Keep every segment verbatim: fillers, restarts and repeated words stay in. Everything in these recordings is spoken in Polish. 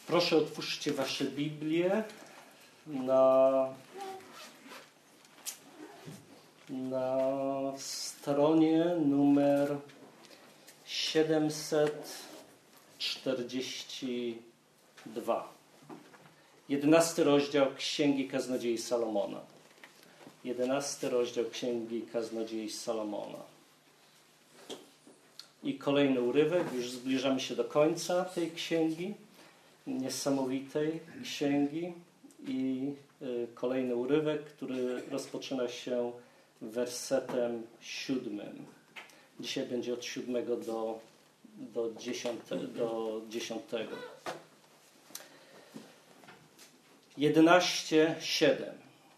Proszę, otwórzcie wasze Biblię na, na stronie numer siedemset czterdzieści dwa. Jedenasty rozdział Księgi Kaznodziei Salomona. Jedenasty rozdział Księgi Kaznodziei Salomona. I kolejny urywek, już zbliżamy się do końca tej księgi, niesamowitej księgi. I y, kolejny urywek, który rozpoczyna się wersetem siódmym. Dzisiaj będzie od siódmego do, do, dziesiąte, do dziesiątego. Jedenaście, siedem.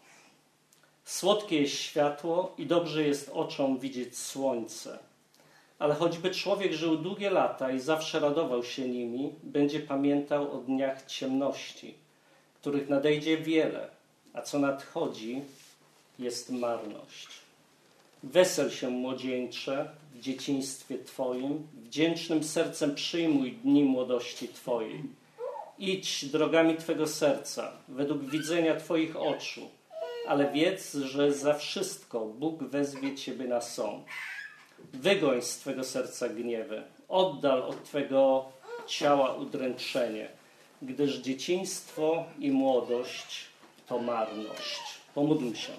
Słodkie jest światło i dobrze jest oczom widzieć słońce. Ale choćby człowiek żył długie lata i zawsze radował się nimi, będzie pamiętał o dniach ciemności, których nadejdzie wiele, a co nadchodzi, jest marność. Wesel się, młodzieńcze, w dzieciństwie Twoim, wdzięcznym sercem przyjmuj dni młodości Twojej. Idź drogami Twego serca, według widzenia Twoich oczu, ale wiedz, że za wszystko Bóg wezwie Ciebie na sąd. Wygoń z Twego serca gniewy, oddal od Twego ciała udręczenie, gdyż dzieciństwo i młodość to marność. Pomódlmy się.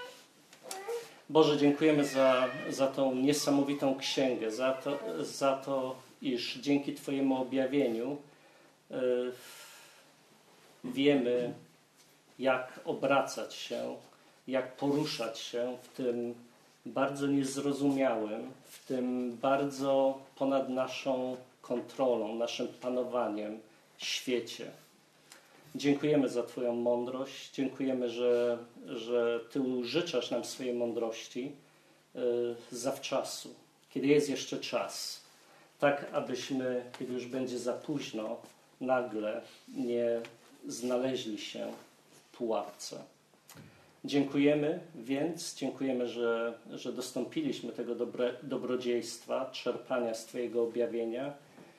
Boże, dziękujemy za, za tą niesamowitą księgę, za to, za to, iż dzięki Twojemu objawieniu yy, wiemy, jak obracać się, jak poruszać się w tym bardzo niezrozumiałym, w tym bardzo ponad naszą kontrolą, naszym panowaniem świecie. Dziękujemy za Twoją mądrość. Dziękujemy, że, że Ty użyczasz nam swojej mądrości yy, zawczasu, kiedy jest jeszcze czas. Tak, abyśmy, kiedy już będzie za późno, nagle nie znaleźli się w pułapce. Dziękujemy więc, dziękujemy, że, że dostąpiliśmy tego dobre, dobrodziejstwa, czerpania z Twojego objawienia.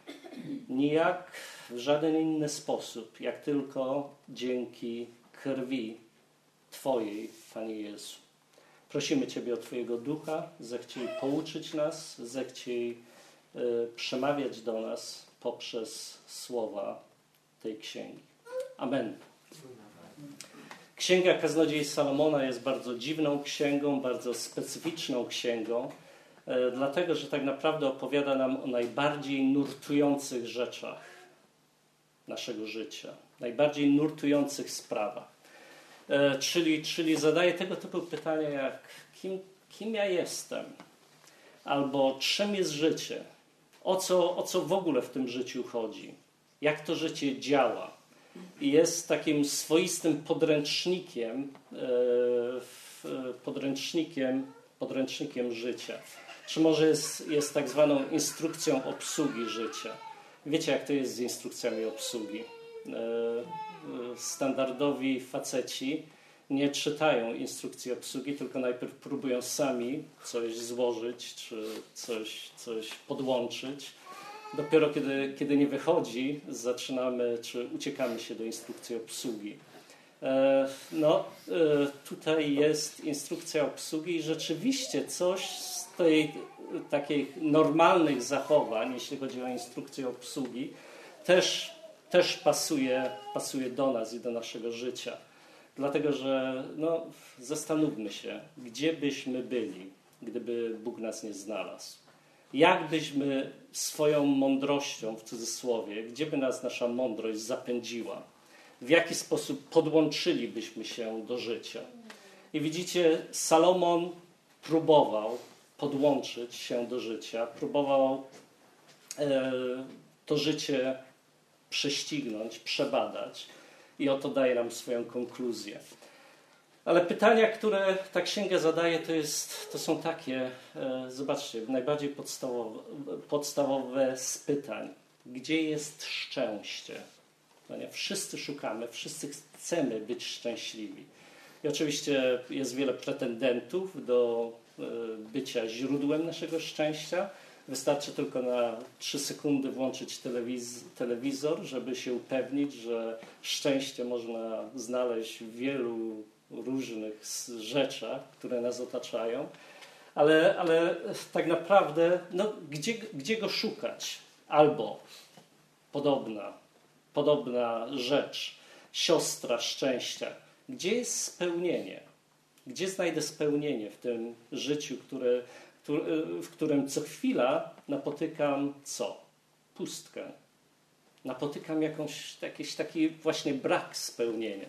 Nijak w żaden inny sposób, jak tylko dzięki krwi Twojej, Panie Jezu. Prosimy Ciebie o Twojego Ducha, zechciej pouczyć nas, zechciej y, przemawiać do nas poprzez słowa tej księgi. Amen. Księga Kaznodziei Salomona jest bardzo dziwną księgą, bardzo specyficzną księgą, e, dlatego, że tak naprawdę opowiada nam o najbardziej nurtujących rzeczach naszego życia, najbardziej nurtujących sprawach. E, czyli, czyli zadaje tego typu pytania jak kim, kim ja jestem? Albo czym jest życie? O co, o co w ogóle w tym życiu chodzi? Jak to życie działa? I jest takim swoistym podręcznikiem, podręcznikiem, podręcznikiem życia. Czy może jest, jest tak zwaną instrukcją obsługi życia. Wiecie, jak to jest z instrukcjami obsługi. Standardowi faceci nie czytają instrukcji obsługi, tylko najpierw próbują sami coś złożyć, czy coś, coś podłączyć. Dopiero kiedy, kiedy nie wychodzi, zaczynamy, czy uciekamy się do instrukcji obsługi. E, no, e, tutaj jest instrukcja obsługi i rzeczywiście coś z tej takich normalnych zachowań, jeśli chodzi o instrukcję obsługi, też, też pasuje, pasuje do nas i do naszego życia. Dlatego, że no, zastanówmy się, gdzie byśmy byli, gdyby Bóg nas nie znalazł. Jak byśmy swoją mądrością, w cudzysłowie, gdzie by nas nasza mądrość zapędziła? W jaki sposób podłączylibyśmy się do życia? I widzicie, Salomon próbował podłączyć się do życia, próbował e, to życie prześcignąć, przebadać i oto daje nam swoją konkluzję. Ale pytania, które ta księga zadaje, to, jest, to są takie, e, zobaczcie, najbardziej podstawowe, podstawowe z pytań. Gdzie jest szczęście? No nie? Wszyscy szukamy, wszyscy chcemy być szczęśliwi. I oczywiście jest wiele pretendentów do e, bycia źródłem naszego szczęścia, Wystarczy tylko na trzy sekundy włączyć telewiz- telewizor, żeby się upewnić, że szczęście można znaleźć w wielu różnych rzeczach, które nas otaczają. Ale, ale tak naprawdę, no, gdzie, gdzie go szukać? Albo podobna, podobna rzecz, siostra szczęścia. Gdzie jest spełnienie? Gdzie znajdę spełnienie w tym życiu, które, w którym co chwila napotykam co? Pustkę. Napotykam jakąś, jakiś taki właśnie brak spełnienia.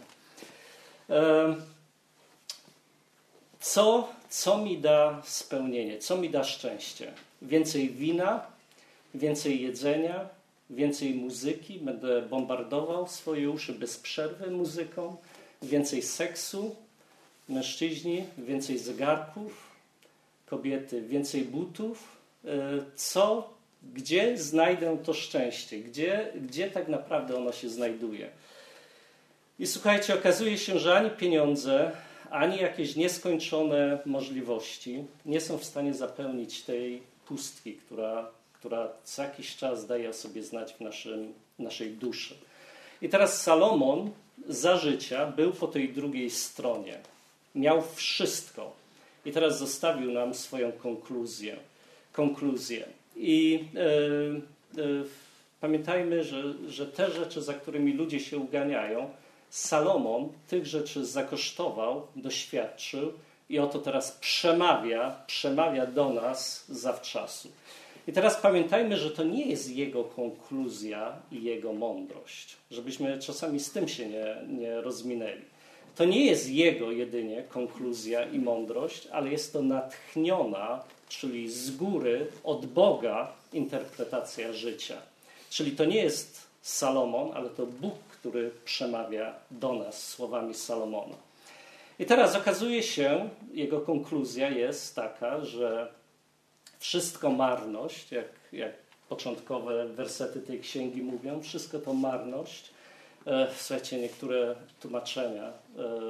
Co, co mi da spełnienie? Co mi da szczęście? Więcej wina, więcej jedzenia, więcej muzyki. Będę bombardował swoje uszy bez przerwy muzyką. Więcej seksu. Mężczyźni, więcej zegarków. Kobiety, więcej butów. Co, gdzie znajdę to szczęście? Gdzie, gdzie tak naprawdę ono się znajduje? I słuchajcie, okazuje się, że ani pieniądze, ani jakieś nieskończone możliwości nie są w stanie zapełnić tej pustki, która, która co jakiś czas daje o sobie znać w naszym, naszej duszy. I teraz Salomon za życia był po tej drugiej stronie. Miał wszystko. I teraz zostawił nam swoją konkluzję. konkluzję. I e, e, pamiętajmy, że, że te rzeczy, za którymi ludzie się uganiają, Salomon tych rzeczy zakosztował, doświadczył i oto teraz przemawia, przemawia do nas zawczasu. I teraz pamiętajmy, że to nie jest jego konkluzja i jego mądrość. Żebyśmy czasami z tym się nie, nie rozminęli. To nie jest jego jedynie konkluzja i mądrość, ale jest to natchniona, czyli z góry, od Boga interpretacja życia. Czyli to nie jest Salomon, ale to Bóg, który przemawia do nas słowami Salomona. I teraz okazuje się, jego konkluzja jest taka, że wszystko marność, jak, jak początkowe wersety tej księgi mówią, wszystko to marność. E, słuchajcie, niektóre tłumaczenia e,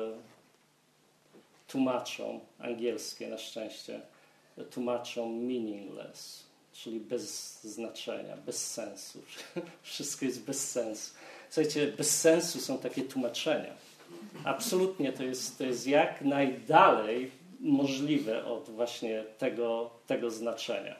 tłumaczą, angielskie na szczęście, tłumaczą meaningless, czyli bez znaczenia, bez sensu. Wszystko jest bez sensu. Słuchajcie, bez sensu są takie tłumaczenia. Absolutnie to jest, to jest jak najdalej możliwe od właśnie tego, tego znaczenia.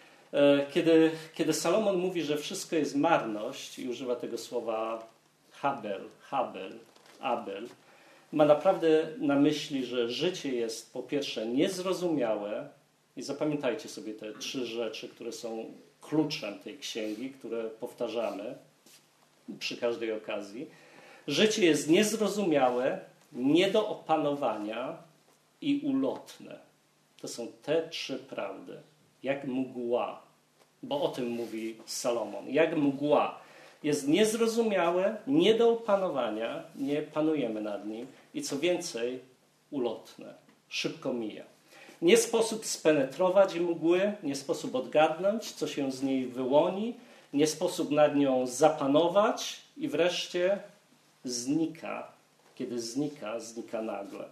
Kiedy, kiedy Salomon mówi, że wszystko jest marność i używa tego słowa habel, habel, abel, ma naprawdę na myśli, że życie jest po pierwsze niezrozumiałe i zapamiętajcie sobie te trzy rzeczy, które są kluczem tej księgi, które powtarzamy przy każdej okazji. Życie jest niezrozumiałe, nie do opanowania i ulotne. To są te trzy prawdy. Jak mgła, bo o tym mówi Salomon. Jak mgła. Jest niezrozumiałe, nie do opanowania, nie panujemy nad nim i co więcej, ulotne. Szybko mija. Nie sposób spenetrować mgły, nie sposób odgadnąć, co się z niej wyłoni, nie sposób nad nią zapanować i wreszcie znika. Kiedy znika, znika nagle.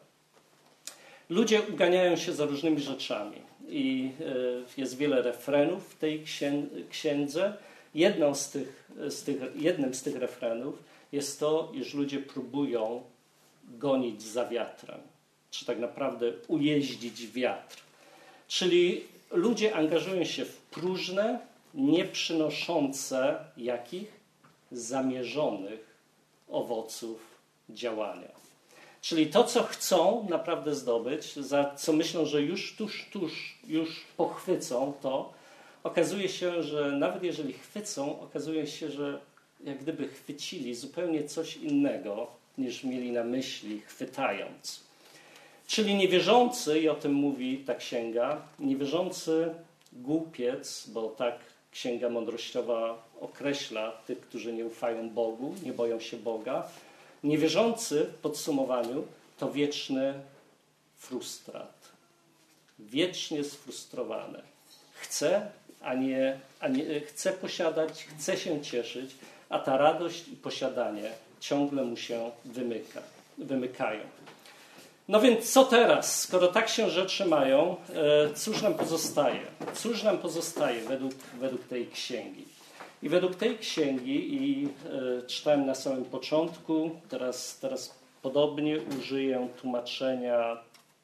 Ludzie uganiają się za różnymi rzeczami i jest wiele refrenów w tej księdze. Jedną z tych, z tych, jednym z tych refrenów jest to, iż ludzie próbują gonić za wiatrem, czy tak naprawdę ujeździć wiatr. Czyli ludzie angażują się w próżne, nie przynoszące jakich zamierzonych owoców działania. Czyli to, co chcą naprawdę zdobyć, za co myślą, że już tuż, tuż, już pochwycą to, okazuje się, że nawet jeżeli chwycą, okazuje się, że jak gdyby chwycili zupełnie coś innego, niż mieli na myśli, chwytając. Czyli niewierzący, i o tym mówi ta księga, niewierzący głupiec, bo tak księga mądrościowa określa tych, którzy nie ufają Bogu, nie boją się Boga. Niewierzący, w podsumowaniu, to wieczny frustrat. Wiecznie sfrustrowany. Chce, a nie, a nie chce posiadać, chce się cieszyć, a ta radość i posiadanie ciągle mu się wymyka, wymykają. No więc co teraz? Skoro tak się rzeczy mają, cóż nam pozostaje? Cóż nam pozostaje według, według tej księgi? I według tej księgi, i e, czytałem na samym początku, teraz, teraz podobnie użyję tłumaczenia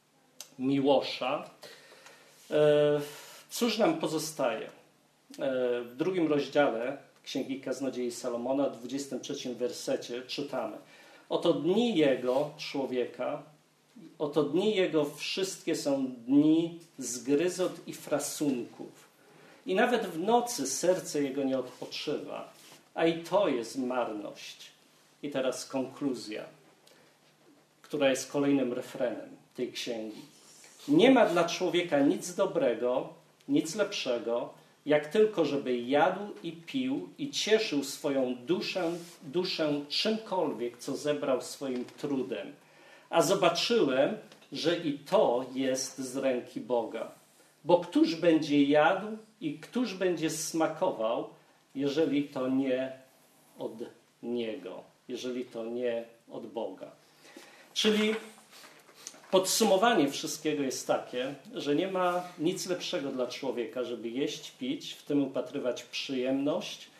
Miłosza. E, cóż nam pozostaje? E, w drugim rozdziale Księgi Kaznodziei Salomona, w dwudziestym trzecim wersecie czytamy: Oto dni jego, człowieka, oto dni jego wszystkie są dni zgryzot i frasunków. I nawet w nocy serce jego nie odpoczywa, a i to jest marność. I teraz konkluzja, która jest kolejnym refrenem tej księgi. Nie ma dla człowieka nic dobrego, nic lepszego, jak tylko żeby jadł i pił i cieszył swoją duszę, duszę czymkolwiek, co zebrał swoim trudem. A zobaczyłem, że i to jest z ręki Boga. Bo któż będzie jadł i któż będzie smakował, jeżeli to nie od Niego, jeżeli to nie od Boga. Czyli podsumowanie wszystkiego jest takie, że nie ma nic lepszego dla człowieka, żeby jeść, pić, w tym upatrywać przyjemność,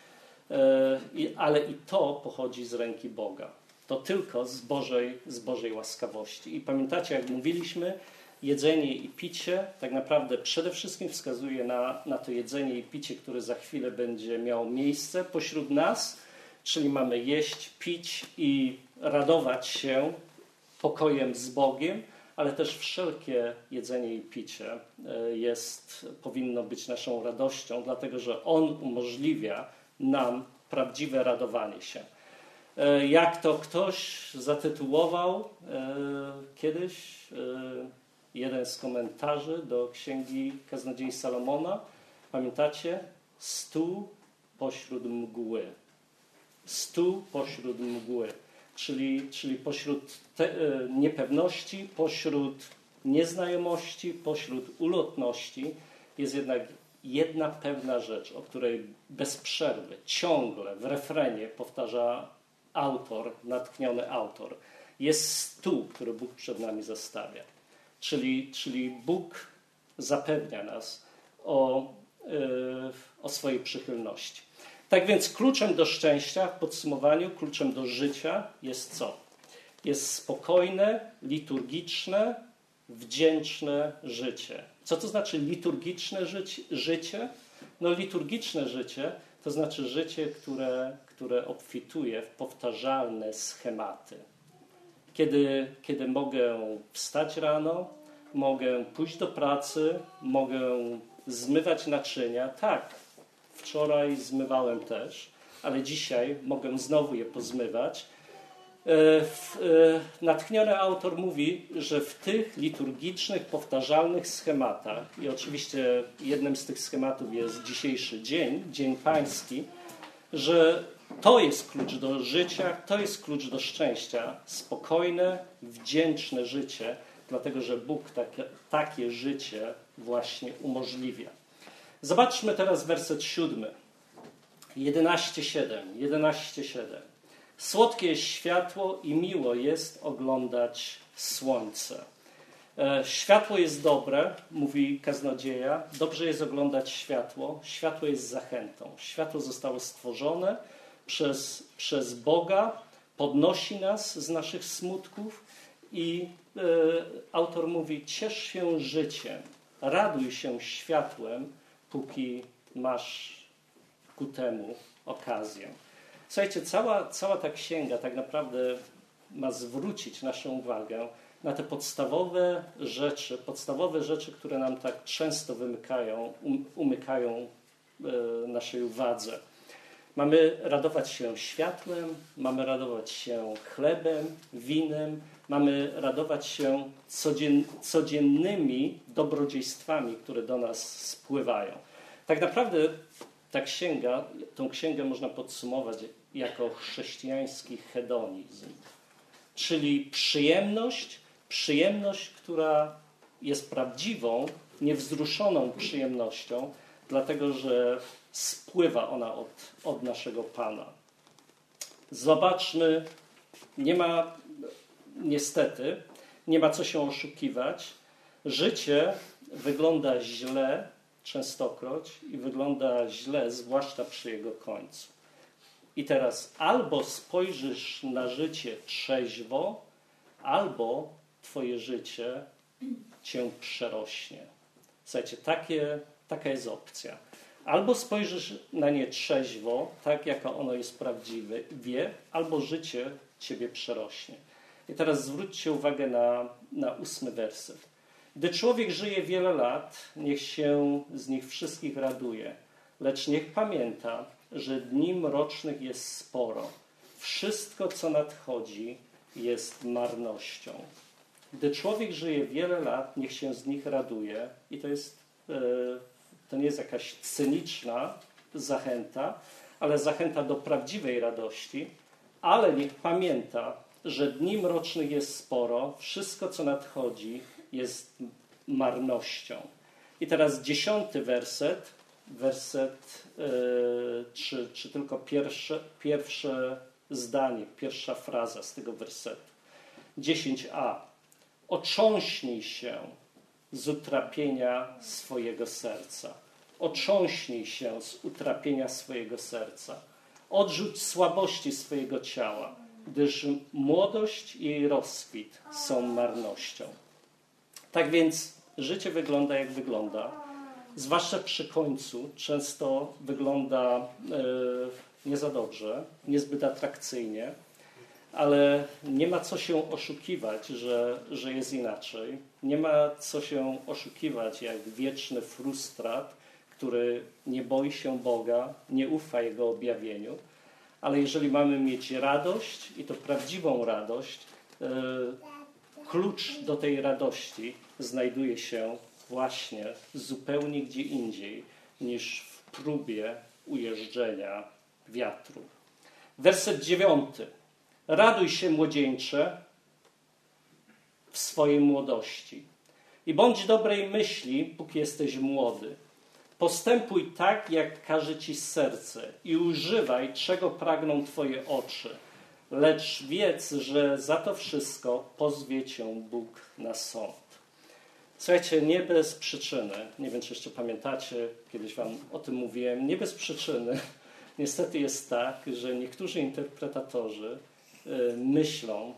ale i to pochodzi z ręki Boga. To tylko z Bożej, z Bożej łaskawości. I pamiętacie, jak mówiliśmy, jedzenie i picie tak naprawdę przede wszystkim wskazuje na, na to jedzenie i picie, które za chwilę będzie miało miejsce pośród nas, czyli mamy jeść, pić i radować się pokojem z Bogiem, ale też wszelkie jedzenie i picie jest, powinno być naszą radością, dlatego że On umożliwia nam prawdziwe radowanie się. Jak to ktoś zatytułował e, kiedyś, e, jeden z komentarzy do Księgi Kaznodziei Salomona, pamiętacie? Stół pośród mgły. Stół pośród mgły, czyli, czyli pośród te, e, niepewności, pośród nieznajomości, pośród ulotności jest jednak jedna pewna rzecz, o której bez przerwy, ciągle w refrenie powtarza autor, natchniony autor. Jest stół, który Bóg przed nami zastawia. Czyli, czyli Bóg zapewnia nas o, yy, o swojej przychylności. Tak więc kluczem do szczęścia, w podsumowaniu, kluczem do życia jest co? Jest spokojne, liturgiczne, wdzięczne życie. Co to znaczy liturgiczne życie? życie? No liturgiczne życie to znaczy życie, które, które obfituje w powtarzalne schematy. Kiedy, kiedy mogę wstać rano, mogę pójść do pracy, mogę zmywać naczynia. Tak, wczoraj zmywałem też, ale dzisiaj mogę znowu je pozmywać. Natchniony autor mówi, że w tych liturgicznych, powtarzalnych schematach, i oczywiście jednym z tych schematów jest dzisiejszy dzień, Dzień Pański, że to jest klucz do życia, to jest klucz do szczęścia. Spokojne, wdzięczne życie, dlatego że Bóg takie, takie życie właśnie umożliwia. Zobaczmy teraz werset siódmy. jedenaście siedem. jedenaście siedem. Słodkie jest światło i miło jest oglądać słońce. Światło jest dobre, mówi kaznodzieja. Dobrze jest oglądać światło. Światło jest zachętą. Światło zostało stworzone przez, przez Boga, podnosi nas z naszych smutków i e, autor mówi: ciesz się życiem, raduj się światłem, póki masz ku temu okazję. Słuchajcie, cała, cała ta księga tak naprawdę ma zwrócić naszą uwagę na te podstawowe rzeczy, podstawowe rzeczy, które nam tak często wymykają, um, umykają e, naszej uwadze. Mamy radować się światłem, mamy radować się chlebem, winem, mamy radować się codzien, codziennymi dobrodziejstwami, które do nas spływają. Tak naprawdę ta księga, tą księgę można podsumować jako chrześcijański hedonizm, czyli przyjemność, przyjemność, która jest prawdziwą, niewzruszoną przyjemnością, dlatego że spływa ona od, od naszego Pana. Zobaczmy, nie ma, niestety, nie ma co się oszukiwać. Życie wygląda źle częstokroć i wygląda źle, zwłaszcza przy jego końcu. I teraz albo spojrzysz na życie trzeźwo, albo twoje życie cię przerośnie. Słuchajcie, takie, taka jest opcja. Albo spojrzysz na nie trzeźwo, tak jak ono jest prawdziwe, wie, albo życie ciebie przerośnie. I teraz zwróćcie uwagę na, na ósmy werset. Gdy człowiek żyje wiele lat, niech się z nich wszystkich raduje, lecz niech pamięta, że dni mrocznych jest sporo. Wszystko, co nadchodzi, jest marnością. Gdy człowiek żyje wiele lat, niech się z nich raduje. I to jest, to nie jest jakaś cyniczna zachęta, ale zachęta do prawdziwej radości. Ale niech pamięta, że dni mrocznych jest sporo. Wszystko, co nadchodzi, jest marnością. I teraz dziesiąty werset, werset yy, czy, czy tylko pierwsze, pierwsze zdanie, pierwsza fraza z tego wersetu. dziesięć a. Otrząśnij się z utrapienia swojego serca. Otrząśnij się z utrapienia swojego serca. Odrzuć słabości swojego ciała, gdyż młodość i jej rozkwit są marnością. Tak więc życie wygląda jak wygląda. Zwłaszcza przy końcu często wygląda e, nie za dobrze, niezbyt atrakcyjnie, ale nie ma co się oszukiwać, że, że jest inaczej. Nie ma co się oszukiwać jak wieczny frustrat, który nie boi się Boga, nie ufa Jego objawieniu. Ale jeżeli mamy mieć radość, i to prawdziwą radość, e, klucz do tej radości znajduje się właśnie zupełnie gdzie indziej niż w próbie ujeżdżenia wiatru. Werset dziewiąty. Raduj się, młodzieńcze, w swojej młodości i bądź dobrej myśli, póki jesteś młody. Postępuj tak, jak każe ci serce i używaj, czego pragną twoje oczy. Lecz wiedz, że za to wszystko pozwie cię Bóg na sąd. Słuchajcie, nie bez przyczyny, nie wiem, czy jeszcze pamiętacie, kiedyś wam o tym mówiłem, nie bez przyczyny niestety jest tak, że niektórzy interpretatorzy y, myślą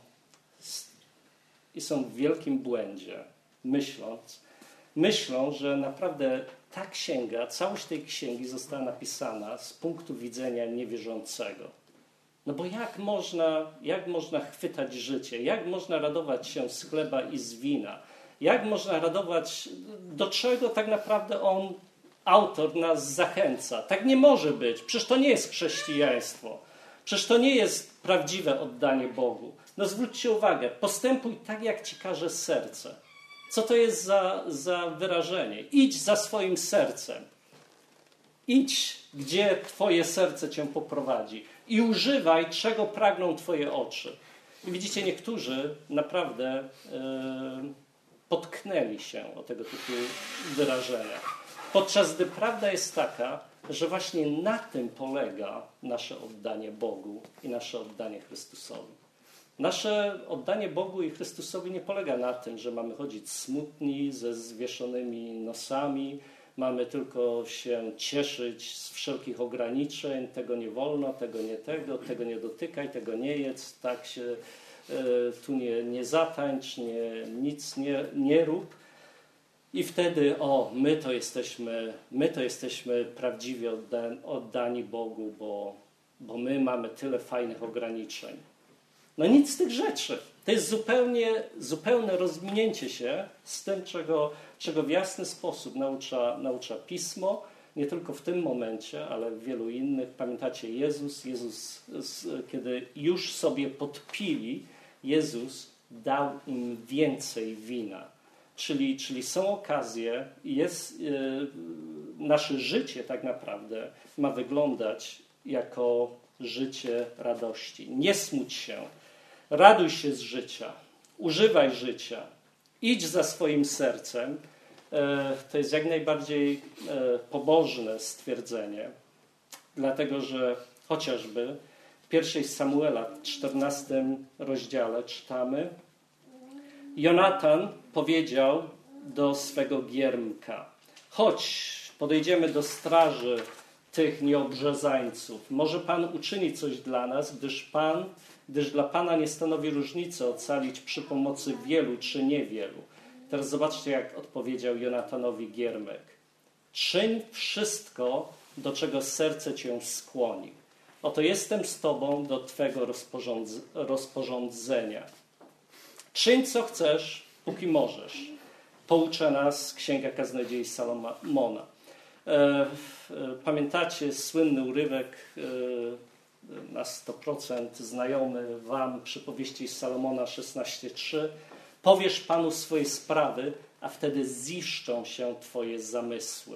i są w wielkim błędzie, myśląc, myślą, że naprawdę ta księga, całość tej księgi została napisana z punktu widzenia niewierzącego. No bo jak można, jak można chwytać życie? Jak można radować się z chleba i z wina? Jak można radować, do czego tak naprawdę on, autor, nas zachęca? Tak nie może być. Przecież to nie jest chrześcijaństwo. Przecież to nie jest prawdziwe oddanie Bogu. No zwróćcie uwagę, postępuj tak, jak ci każe serce. Co to jest za, za wyrażenie? Idź za swoim sercem. Idź, gdzie twoje serce cię poprowadzi. I używaj, czego pragną twoje oczy. I widzicie, niektórzy naprawdę yy, potknęli się o tego typu wyrażenia. Podczas gdy prawda jest taka, że właśnie na tym polega nasze oddanie Bogu i nasze oddanie Chrystusowi. Nasze oddanie Bogu i Chrystusowi nie polega na tym, że mamy chodzić smutni, ze zwieszonymi nosami, mamy tylko się cieszyć z wszelkich ograniczeń, tego nie wolno, tego nie tego, tego nie dotykaj, tego nie jedz, tak się y, tu nie, nie zatańcz, nie, nic nie, nie rób. I wtedy, o, my to jesteśmy, my to jesteśmy prawdziwie odda, oddani Bogu, bo, bo my mamy tyle fajnych ograniczeń. No nic z tych rzeczy. To jest zupełnie, zupełne rozminięcie się z tym, czego, czego w jasny sposób naucza, naucza Pismo, nie tylko w tym momencie, ale w wielu innych. Pamiętacie, Jezus, Jezus, kiedy już sobie podpili, Jezus dał im więcej wina. Czyli, czyli są okazje, jest, yy, nasze życie tak naprawdę ma wyglądać jako życie radości. Nie smuć się. Raduj się z życia, używaj życia, idź za swoim sercem. To jest jak najbardziej pobożne stwierdzenie, dlatego że chociażby w pierwszej Samuela, w czternastym rozdziale czytamy: Jonatan powiedział do swego giermka: chodź, podejdziemy do straży tych nieobrzezańców. Może Pan uczyni coś dla nas, gdyż Pan, gdyż dla Pana nie stanowi różnicy ocalić przy pomocy wielu czy niewielu. Teraz zobaczcie, jak odpowiedział Jonatanowi giermek. Czyń wszystko, do czego serce cię skłoni. Oto jestem z Tobą do Twego rozporządz- rozporządzenia. Czyń, co chcesz, póki możesz. Poucza nas Księga Kaznodziei Salomona. E, e, pamiętacie słynny urywek e, na sto procent znajomy wam przypowieści Salomona szesnaście trzy. Powiesz Panu swoje sprawy, a wtedy ziszczą się Twoje zamysły.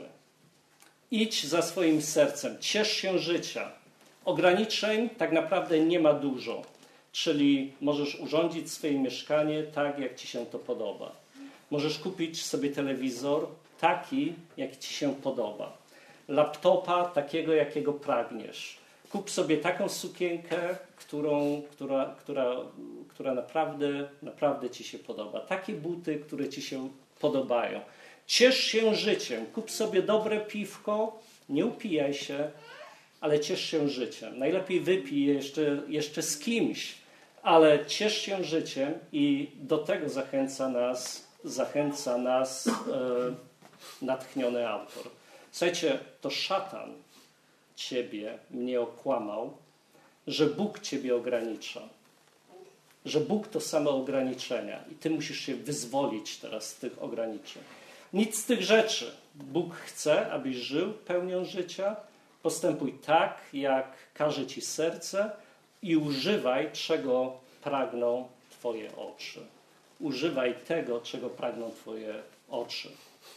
Idź za swoim sercem, ciesz się życia. Ograniczeń tak naprawdę nie ma dużo, czyli możesz urządzić swoje mieszkanie tak, jak Ci się to podoba. Możesz kupić sobie telewizor taki, jak Ci się podoba. Laptopa takiego, jakiego pragniesz. Kup sobie taką sukienkę, którą, która, która, która naprawdę, naprawdę Ci się podoba. Takie buty, które Ci się podobają. Ciesz się życiem. Kup sobie dobre piwko, nie upijaj się, ale ciesz się życiem. Najlepiej wypij jeszcze, jeszcze z kimś, ale ciesz się życiem i do tego zachęca nas, zachęca nas e, natchniony autor. Słuchajcie, to szatan ciebie, mnie okłamał, że Bóg ciebie ogranicza. Że Bóg to same ograniczenia i ty musisz się wyzwolić teraz z tych ograniczeń. Nic z tych rzeczy. Bóg chce, abyś żył pełnią życia. Postępuj tak, jak każe ci serce i używaj, czego pragną twoje oczy. Używaj tego, czego pragną twoje oczy.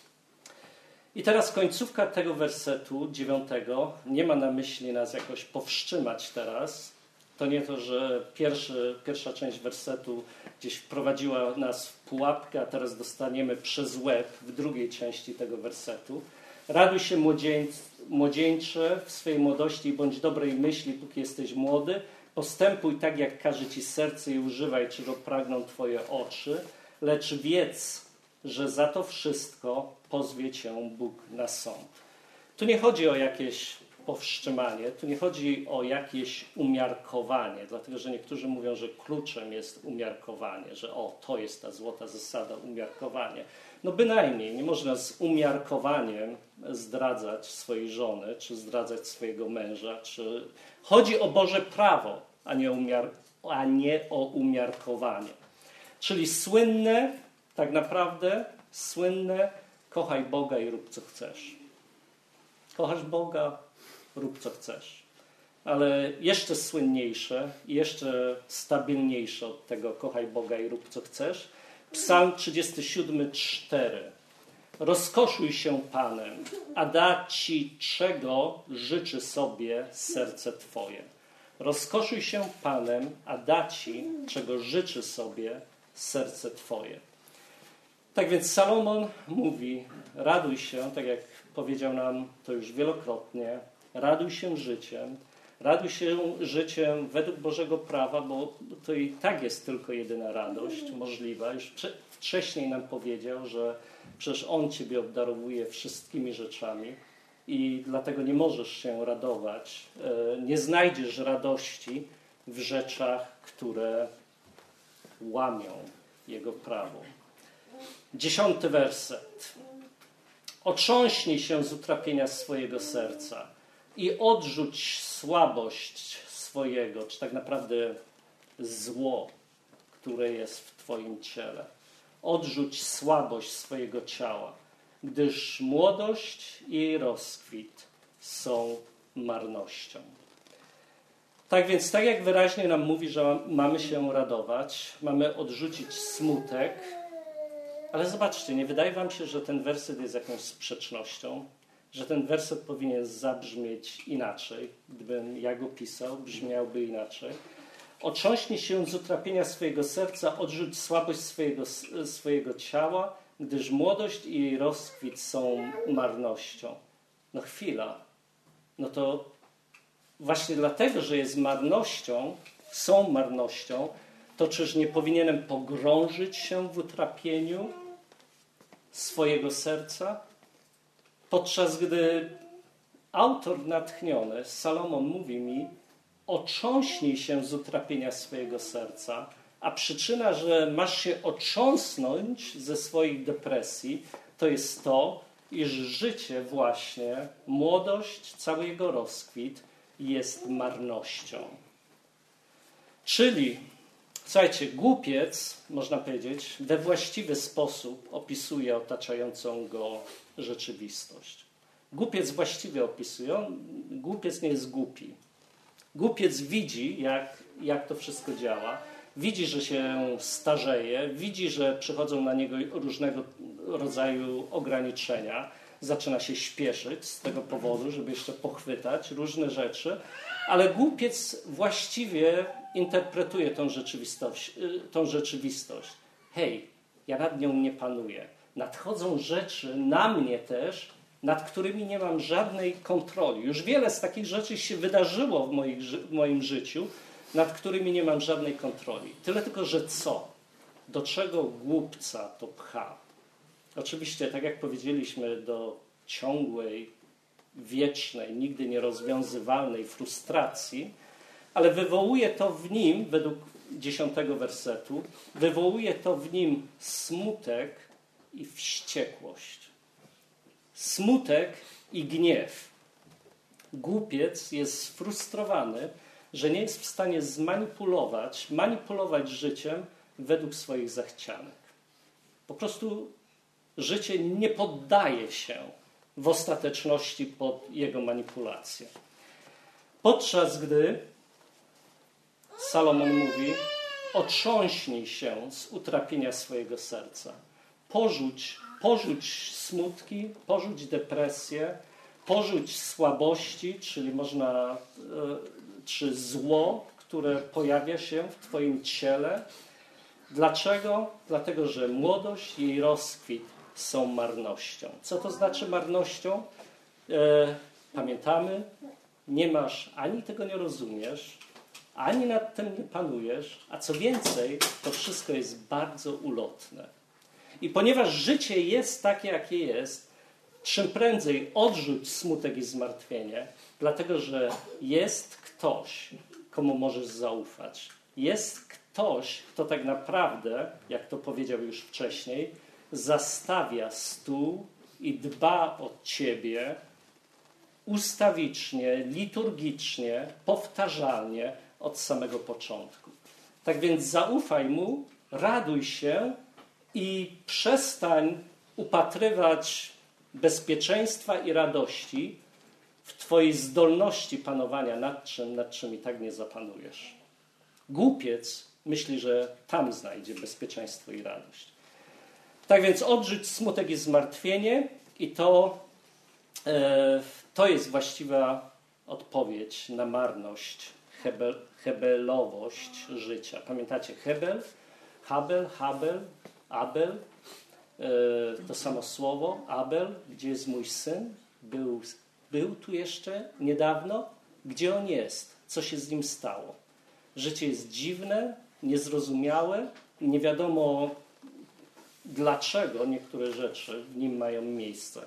I teraz końcówka tego wersetu dziewiątego nie ma na myśli nas jakoś powstrzymać teraz. To nie to, że pierwszy, pierwsza część wersetu gdzieś wprowadziła nas w pułapkę, a teraz dostaniemy przez łeb w drugiej części tego wersetu. Raduj się młodzieńc, młodzieńcze w swojej młodości i bądź dobrej myśli, póki jesteś młody. Postępuj tak, jak każe ci serce i używaj, czego pragną twoje oczy. Lecz wiedz, że za to wszystko pozwie cię Bóg na sąd. Tu nie chodzi o jakieś powstrzymanie, tu nie chodzi o jakieś umiarkowanie, dlatego że niektórzy mówią, że kluczem jest umiarkowanie, że o, to jest ta złota zasada, umiarkowanie. No bynajmniej, nie można z umiarkowaniem zdradzać swojej żony, czy zdradzać swojego męża, czy... Chodzi o Boże prawo, a nie, umiar... a nie o umiarkowanie. Czyli słynne, tak naprawdę słynne, kochaj Boga i rób co chcesz. Kochasz Boga, rób co chcesz. Ale jeszcze słynniejsze, jeszcze stabilniejsze od tego kochaj Boga i rób co chcesz. Psalm trzydziesty siódmy, cztery. Rozkoszuj się Panem, a da ci, czego życzy sobie serce twoje. Rozkoszuj się Panem, a da ci, czego życzy sobie serce twoje. Tak więc Salomon mówi, raduj się, tak jak powiedział nam to już wielokrotnie, raduj się życiem, raduj się życiem według Bożego prawa, bo to i tak jest tylko jedyna radość możliwa. Już wcześniej nam powiedział, że przecież On ciebie obdarowuje wszystkimi rzeczami i dlatego nie możesz się radować. Nie znajdziesz radości w rzeczach, które łamią Jego prawo. Dziesiąty werset. Otrząśnij się z utrapienia swojego serca i odrzuć słabość swojego, czy tak naprawdę zło, które jest w twoim ciele. Odrzuć słabość swojego ciała, gdyż młodość i jej rozkwit są marnością. Tak więc, tak jak wyraźnie nam mówi, że mamy się radować, mamy odrzucić smutek, ale zobaczcie, nie wydaje wam się, że ten werset jest jakąś sprzecznością? Że ten werset powinien zabrzmieć inaczej? Gdybym ja go pisał, brzmiałby inaczej. Otrząśnij się z utrapienia swojego serca, odrzuć słabość swojego, swojego ciała, gdyż młodość i jej rozkwit są marnością. No chwila. No to właśnie dlatego, że jest marnością, są marnością, to czyż nie powinienem pogrążyć się w utrapieniu swojego serca? Podczas gdy autor natchniony, Salomon, mówi mi: otrząśnij się z utrapienia swojego serca, a przyczyna, że masz się otrząsnąć ze swoich depresji, to jest to, iż życie właśnie, młodość, cały jego rozkwit jest marnością. Czyli, słuchajcie, głupiec, można powiedzieć, we właściwy sposób opisuje otaczającą go rzeczywistość. Głupiec właściwie opisuje, on, głupiec nie jest głupi. Głupiec widzi, jak, jak to wszystko działa, widzi, że się starzeje, widzi, że przychodzą na niego różnego rodzaju ograniczenia, zaczyna się śpieszyć z tego powodu, żeby jeszcze pochwytać różne rzeczy, ale głupiec właściwie interpretuje tą rzeczywistość. Tą rzeczywistość. Hej, ja nad nią nie panuję. Nadchodzą rzeczy na mnie też, nad którymi nie mam żadnej kontroli. Już wiele z takich rzeczy się wydarzyło w, moich, w moim życiu, nad którymi nie mam żadnej kontroli. Tyle tylko, że co? Do czego głupca to pcha? Oczywiście, tak jak powiedzieliśmy, do ciągłej, wiecznej, nigdy nierozwiązywalnej frustracji, ale wywołuje to w nim, według dziesiątego wersetu, wywołuje to w nim smutek i wściekłość. Smutek i gniew. Głupiec jest sfrustrowany, że nie jest w stanie zmanipulować, manipulować życiem według swoich zachcianek. Po prostu życie nie poddaje się w ostateczności pod jego manipulację. Podczas gdy Salomon mówi: otrząśnij się z utrapienia swojego serca. Porzuć, porzuć smutki, porzuć depresję, porzuć słabości, czyli można, czy zło, które pojawia się w twoim ciele. Dlaczego? Dlatego, że młodość i jej rozkwit są marnością. Co to znaczy marnością? E, pamiętamy, nie masz, ani tego nie rozumiesz, ani nad tym nie panujesz, a co więcej, to wszystko jest bardzo ulotne. I ponieważ życie jest takie, jakie jest, czym prędzej odrzuć smutek i zmartwienie, dlatego że jest ktoś, komu możesz zaufać. Jest ktoś, kto tak naprawdę, jak to powiedział już wcześniej, zastawia stół i dba o ciebie ustawicznie, liturgicznie, powtarzalnie od samego początku. Tak więc zaufaj mu, raduj się i przestań upatrywać bezpieczeństwa i radości w twojej zdolności panowania nad czym, nad czym i tak nie zapanujesz. Głupiec myśli, że tam znajdzie bezpieczeństwo i radość. Tak więc odrzuć smutek i zmartwienie i to, e, to jest właściwa odpowiedź na marność, hebel, hebelowość życia. Pamiętacie Hebel? Habel, Habel, Abel, e, to samo słowo, Abel, gdzie jest mój syn? Był, był tu jeszcze niedawno? Gdzie on jest? Co się z nim stało? Życie jest dziwne, niezrozumiałe, nie wiadomo dlaczego niektóre rzeczy w nim mają miejsce.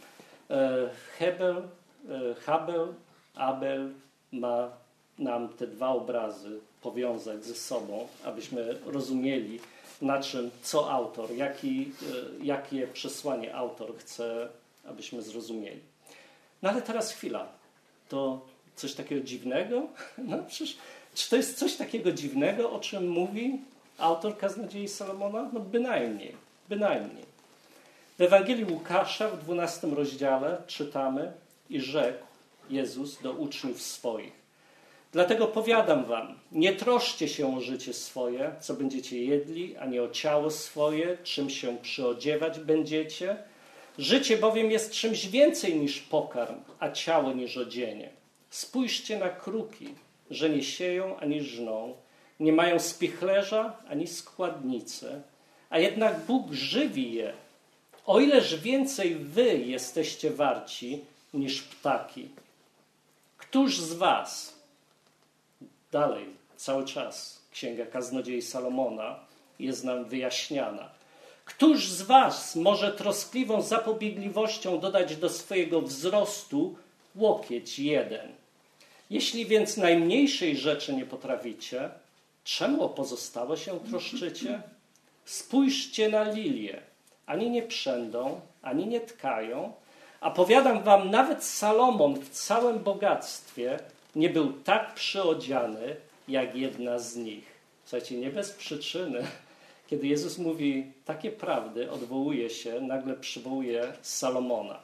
Hebel, Habel, Abel ma nam te dwa obrazy powiązać ze sobą, abyśmy rozumieli, na czym, co autor, jaki, jakie przesłanie autor chce, abyśmy zrozumieli. No ale teraz chwila. To coś takiego dziwnego? No przecież, czy to jest coś takiego dziwnego, o czym mówi autor Kaznodziei Salomona? No bynajmniej, bynajmniej. W Ewangelii Łukasza w dwunastym rozdziale czytamy: i rzekł Jezus do uczniów swoich: dlatego powiadam wam, nie troszcie się o życie swoje, co będziecie jedli, ani o ciało swoje, czym się przyodziewać będziecie. Życie bowiem jest czymś więcej niż pokarm, a ciało niż odzienie. Spójrzcie na kruki, że nie sieją ani żną, nie mają spichlerza ani składnicy, a jednak Bóg żywi je. O ileż więcej wy jesteście warci niż ptaki. Któż z was, dalej, cały czas, Księga Kaznodziei Salomona, jest nam wyjaśniana. Któż z was może troskliwą zapobiegliwością dodać do swojego wzrostu łokieć jeden? Jeśli więc najmniejszej rzeczy nie potraficie, czemu o pozostałe się troszczycie? Spójrzcie na lilie. Ani nie przędą, ani nie tkają, a powiadam wam, nawet Salomon w całym bogactwie nie był tak przyodziany, jak jedna z nich. Słuchajcie, nie bez przyczyny, kiedy Jezus mówi takie prawdy, odwołuje się, nagle przywołuje Salomona.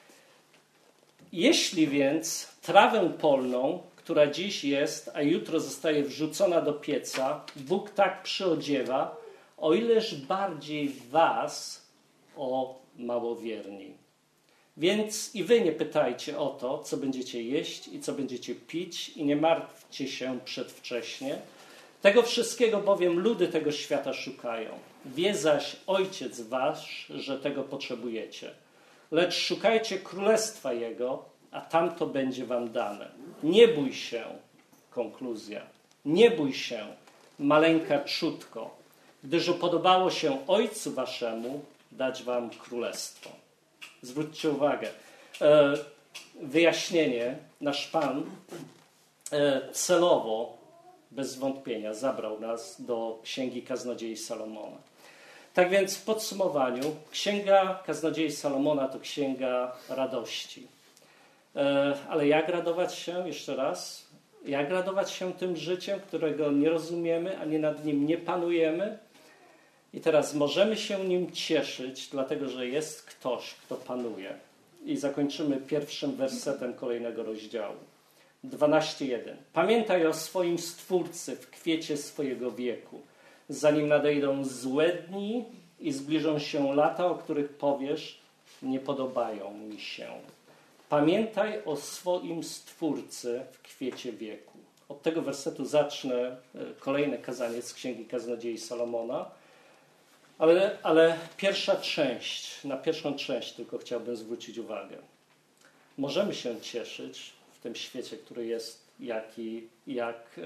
Jeśli więc trawę polną, która dziś jest, a jutro zostaje wrzucona do pieca, Bóg tak przyodziewa, o ileż bardziej was, o małowierni. Więc i wy nie pytajcie o to, co będziecie jeść i co będziecie pić, i nie martwcie się przedwcześnie. Tego wszystkiego bowiem ludy tego świata szukają. Wie zaś Ojciec wasz, że tego potrzebujecie. Lecz szukajcie Królestwa Jego, a tamto będzie wam dane. Nie bój się, konkluzja, nie bój się, maleńka trzódko, gdyż upodobało się Ojcu waszemu dać wam królestwo. Zwróćcie uwagę, wyjaśnienie, nasz Pan celowo, bez wątpienia, zabrał nas do Księgi Kaznodziei Salomona. Tak więc w podsumowaniu, Księga Kaznodziei Salomona to księga radości. Ale jak radować się, jeszcze raz, jak radować się tym życiem, którego nie rozumiemy, ani nad nim nie panujemy? I teraz możemy się nim cieszyć, dlatego że jest ktoś, kto panuje. I zakończymy pierwszym wersetem kolejnego rozdziału. dwanaście jeden. Pamiętaj o swoim Stwórcy w kwiecie swojego wieku, zanim nadejdą złe dni i zbliżą się lata, o których powiesz, nie podobają mi się. Pamiętaj o swoim Stwórcy w kwiecie wieku. Od tego wersetu zacznę kolejne kazanie z Księgi Kaznodziei Salomona. Ale, ale pierwsza część, na pierwszą część tylko chciałbym zwrócić uwagę. Możemy się cieszyć w tym świecie, który jest jaki, jak e,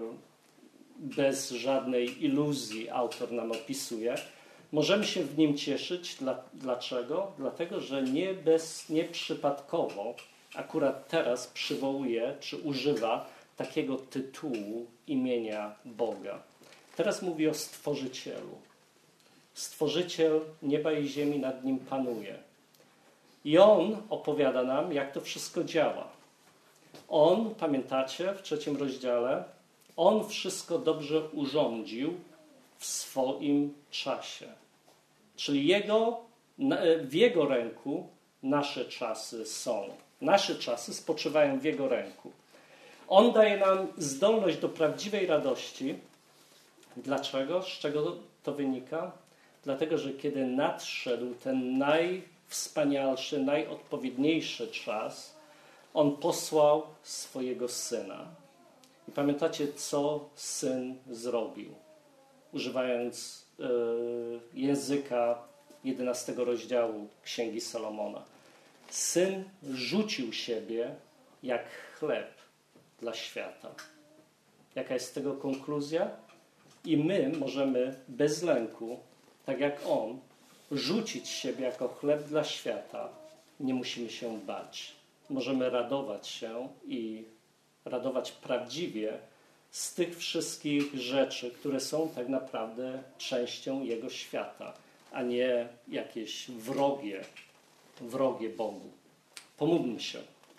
bez żadnej iluzji autor nam opisuje. Możemy się w nim cieszyć. Dla, dlaczego? Dlatego, że nie bez, nieprzypadkowo akurat teraz przywołuje, czy używa takiego tytułu imienia Boga. Teraz mówi o Stworzycielu. Stworzyciel nieba i ziemi nad nim panuje. I On opowiada nam, jak to wszystko działa. On, pamiętacie, w trzecim rozdziale, On wszystko dobrze urządził w swoim czasie. Czyli jego, w Jego ręku nasze czasy są. Nasze czasy spoczywają w Jego ręku. On daje nam zdolność do prawdziwej radości. Dlaczego? Z czego to wynika? Dlatego, że kiedy nadszedł ten najwspanialszy, najodpowiedniejszy czas, On posłał swojego Syna. I pamiętacie, co Syn zrobił? Używając y, języka jedenastego rozdziału Księgi Salomona. Syn rzucił siebie jak chleb dla świata. Jaka jest tego konkluzja? I my możemy bez lęku, tak jak On, rzucić siebie jako chleb dla świata. Nie musimy się bać. Możemy radować się i radować prawdziwie z tych wszystkich rzeczy, które są tak naprawdę częścią Jego świata, a nie jakieś wrogie, wrogie Bogu. Pomódlmy się.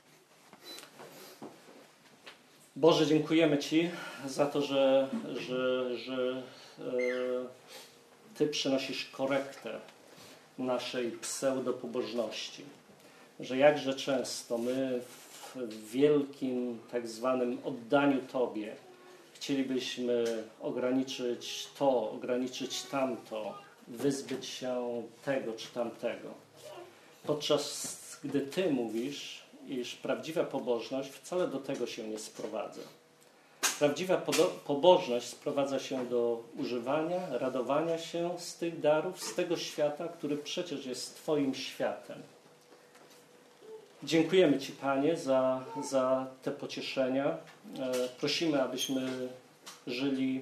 Boże, dziękujemy Ci za to, że, że, że e, Ty przynosisz korektę naszej pseudopobożności. Że jakże często my w wielkim tak zwanym oddaniu Tobie chcielibyśmy ograniczyć to, ograniczyć tamto, wyzbyć się tego czy tamtego. Podczas gdy Ty mówisz, iż prawdziwa pobożność wcale do tego się nie sprowadza. Prawdziwa pobożność sprowadza się do używania, radowania się z tych darów, z tego świata, który przecież jest Twoim światem. Dziękujemy Ci, Panie, za, za te pocieszenia. Prosimy, abyśmy żyli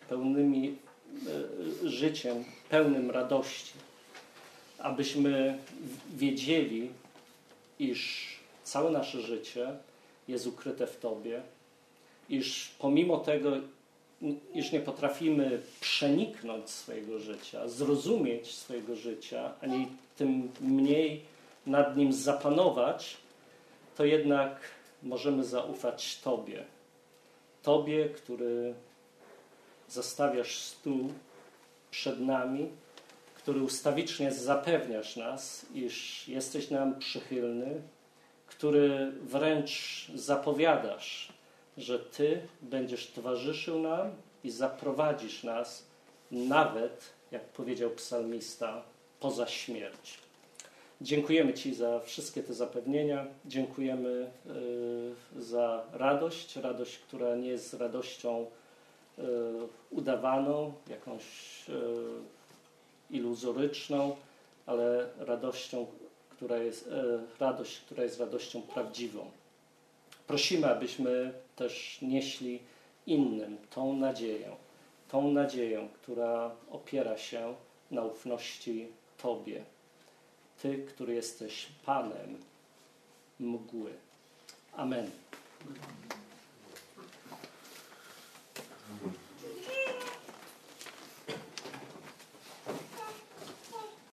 pełnymi e, życiem, pełnym radości. Abyśmy wiedzieli, iż całe nasze życie jest ukryte w Tobie, iż pomimo tego, iż nie potrafimy przeniknąć swojego życia, zrozumieć swojego życia, ani tym mniej nad nim zapanować, to jednak możemy zaufać Tobie. Tobie, który zastawiasz stół przed nami, który ustawicznie zapewniasz nas, iż jesteś nam przychylny, który wręcz zapowiadasz, że Ty będziesz towarzyszył nam i zaprowadzisz nas nawet, jak powiedział psalmista, poza śmierć. Dziękujemy Ci za wszystkie te zapewnienia. Dziękujemy y, za radość, radość, która nie jest radością y, udawaną, jakąś y, iluzoryczną, ale radością, która jest, y, radość, która jest radością prawdziwą. Prosimy, abyśmy też nieśli innym tą nadzieję, tą nadzieję, która opiera się na ufności Tobie. Ty, który jesteś Panem mgły. Amen.